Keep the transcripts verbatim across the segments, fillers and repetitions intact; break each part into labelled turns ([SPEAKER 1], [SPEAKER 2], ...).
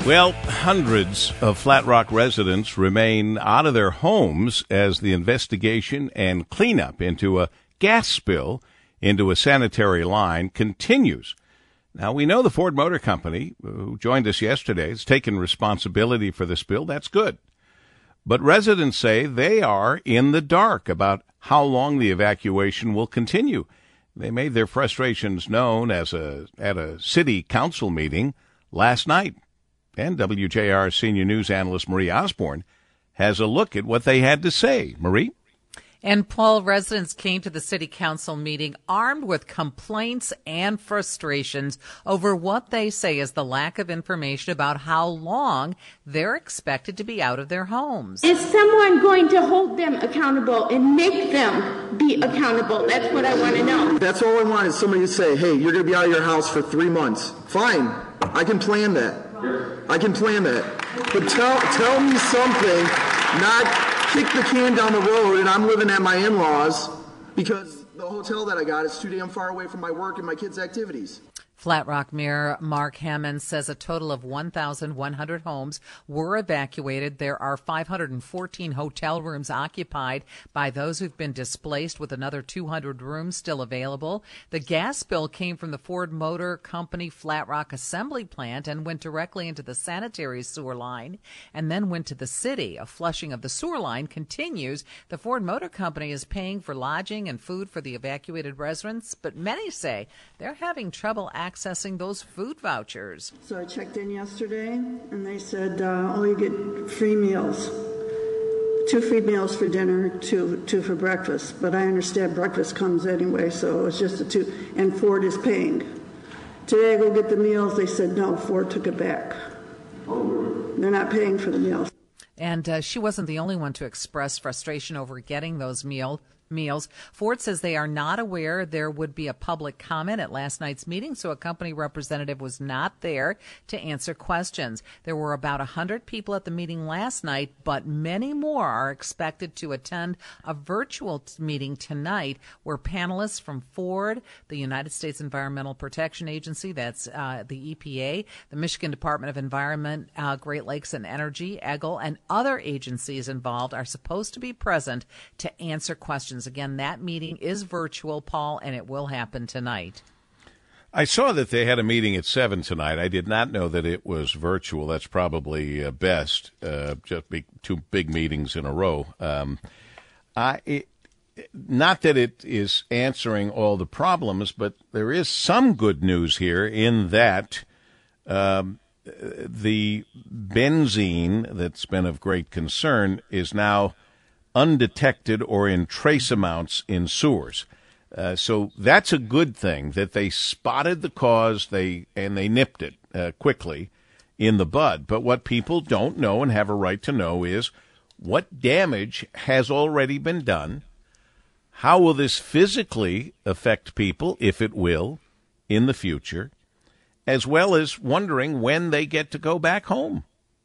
[SPEAKER 1] Well, hundreds of Flat Rock residents remain out of their homes as the investigation and cleanup into a gas spill into a sanitary line continues. Now, we know the Ford Motor Company, who joined us yesterday, has taken responsibility for the spill. That's good. But residents say they are in the dark about how long the evacuation will continue. They made their frustrations known as a at a city council meeting last night. And W J R senior news analyst Marie Osborne has a look at what they had to say. Marie?
[SPEAKER 2] And, Paul, residents came to the city council meeting armed with complaints and frustrations over what they say is the lack of information about how long they're expected to be out of their homes.
[SPEAKER 3] Is someone going to hold them accountable and make them be accountable? That's what I want to know.
[SPEAKER 4] That's all I want is somebody to say, hey, you're going to be out of your house for three months. Fine. I can plan that. I can plan that. But tell tell me something, not kick the can down the road and I'm living at my in-laws because the hotel that I got is too damn far away from my work and my kids' activities.
[SPEAKER 2] Flat Rock Mayor Mark Hammond says a total of one thousand one hundred homes were evacuated. There are five hundred fourteen hotel rooms occupied by those who've been displaced, with another two hundred rooms still available. The gas spill came from the Ford Motor Company Flat Rock assembly plant and went directly into the sanitary sewer line and then went to the city. A flushing of the sewer line continues. The Ford Motor Company is paying for lodging and food for the evacuated residents, but many say they're having trouble accessing accessing those food vouchers.
[SPEAKER 5] So I checked in yesterday, and they said, uh, oh, you get free meals. Two free meals for dinner, two two for breakfast. But I understand breakfast comes anyway, so it's just a two. And Ford is paying. Today I go get the meals. They said, no, Ford took it back. They're not paying for the meals.
[SPEAKER 2] And uh, she wasn't the only one to express frustration over getting those meals. meals. Ford says they are not aware there would be a public comment at last night's meeting, so a company representative was not there to answer questions. There were about one hundred people at the meeting last night, but many more are expected to attend a virtual t- meeting tonight where panelists from Ford, the United States Environmental Protection Agency, that's uh, the E P A, the Michigan Department of Environment, uh, Great Lakes and Energy, E G L, and other agencies involved are supposed to be present to answer questions. Again, that meeting is virtual, Paul, and it will happen tonight.
[SPEAKER 1] I saw that they had a meeting at seven tonight. I did not know that it was virtual. That's probably uh, best, uh, just be two big meetings in a row. Um, I, it, not that it is answering all the problems, but there is some good news here in that um, the benzene that's been of great concern is now undetected or in trace amounts in sewers. Uh, so that's a good thing that they spotted the cause they and they nipped it uh, quickly in the bud. But what people don't know and have a right to know is what damage has already been done. How will this physically affect people, if it will, in the future, as well as wondering when they get to go back home.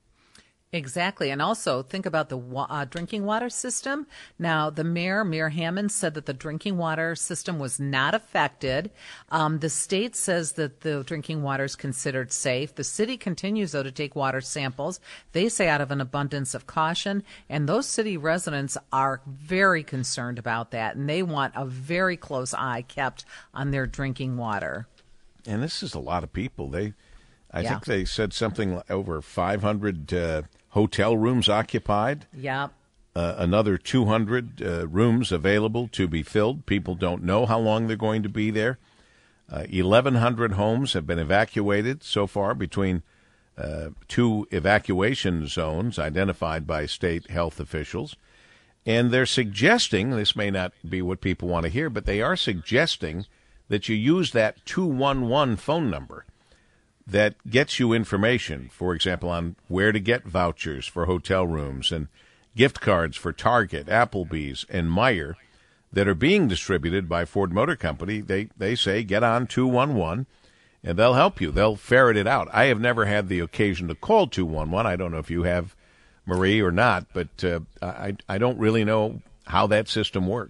[SPEAKER 2] Exactly. And also think about the uh, drinking water system. Now, the mayor, Mayor Hammond, said that the drinking water system was not affected. Um, the state says that the drinking water is considered safe. The city continues, though, to take water samples. They say out of an abundance of caution. And those city residents are very concerned about that. And they want a very close eye kept on their drinking water.
[SPEAKER 1] And this is a lot of people. They, I
[SPEAKER 2] yeah.
[SPEAKER 1] think they said something like over five hundred uh, hotel rooms occupied.
[SPEAKER 2] Yeah.
[SPEAKER 1] Uh, another two hundred uh, rooms available to be filled. People don't know how long they're going to be there. Uh, eleven hundred homes have been evacuated so far between uh, two evacuation zones identified by state health officials. And they're suggesting, this may not be what people want to hear, but they are suggesting that you use that two one one phone number that gets you information, for example, on where to get vouchers for hotel rooms and gift cards for Target, Applebee's, and Meijer that are being distributed by Ford Motor Company. They they say get on two one one, and they'll help you. They'll ferret it out. I have never had the occasion to call two one one. I don't know if you have, Marie, or not, but uh, I, I don't really know how that system works.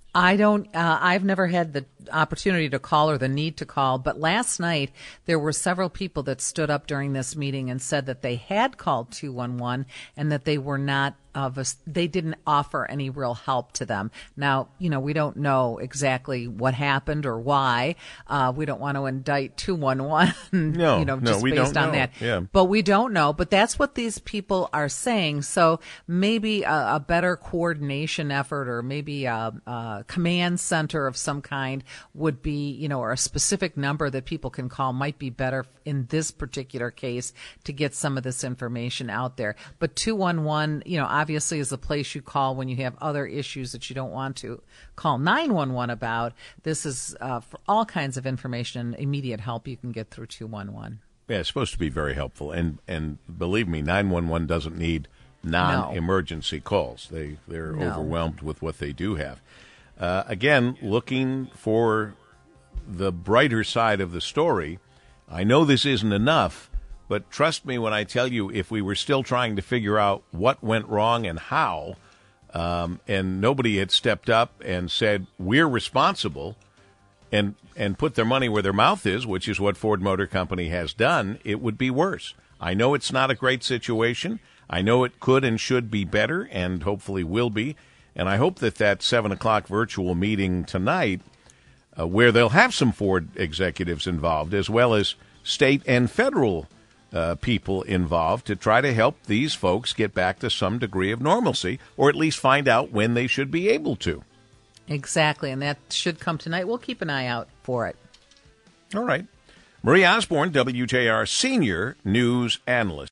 [SPEAKER 2] I don't, uh, I've never had the opportunity to call or the need to call, but last night there were several people that stood up during this meeting and said that they had called two one one and that they were not of us, they didn't offer any real help to them. Now, you know, we don't know exactly what happened or why. Uh, we don't want to indict two one one,
[SPEAKER 1] no,
[SPEAKER 2] you know,
[SPEAKER 1] no,
[SPEAKER 2] just
[SPEAKER 1] we
[SPEAKER 2] based
[SPEAKER 1] don't
[SPEAKER 2] on
[SPEAKER 1] know.
[SPEAKER 2] that.
[SPEAKER 1] Yeah.
[SPEAKER 2] But we don't know. But that's what these people are saying. So maybe a, a better coordination effort, or maybe a, a command center of some kind would be, you know, or a specific number that people can call might be better in this particular case to get some of this information out there. But two one one, you know, obviously is the place you call when you have other issues that you don't want to call nine one one about. This is uh, for all kinds of information and immediate help you can get through two one one.
[SPEAKER 1] Yeah, it's supposed to be very helpful. And and believe me, nine one one doesn't need non-emergency calls. They, they're
[SPEAKER 2] No.
[SPEAKER 1] overwhelmed with what they do have. Uh, again, looking for the brighter side of the story, I know this isn't enough, but trust me when I tell you, if we were still trying to figure out what went wrong and how, um, and nobody had stepped up and said, we're responsible, and and put their money where their mouth is, which is what Ford Motor Company has done, it would be worse. I know it's not a great situation. I know it could and should be better, and hopefully will be. And I hope that that seven o'clock virtual meeting tonight, uh, where they'll have some Ford executives involved, as well as state and federal uh, people involved, to try to help these folks get back to some degree of normalcy, or at least find out when they should be able to.
[SPEAKER 2] Exactly, and that should come tonight. We'll keep an eye out for it.
[SPEAKER 1] All right. Marie Osborne, W J R Senior News Analyst.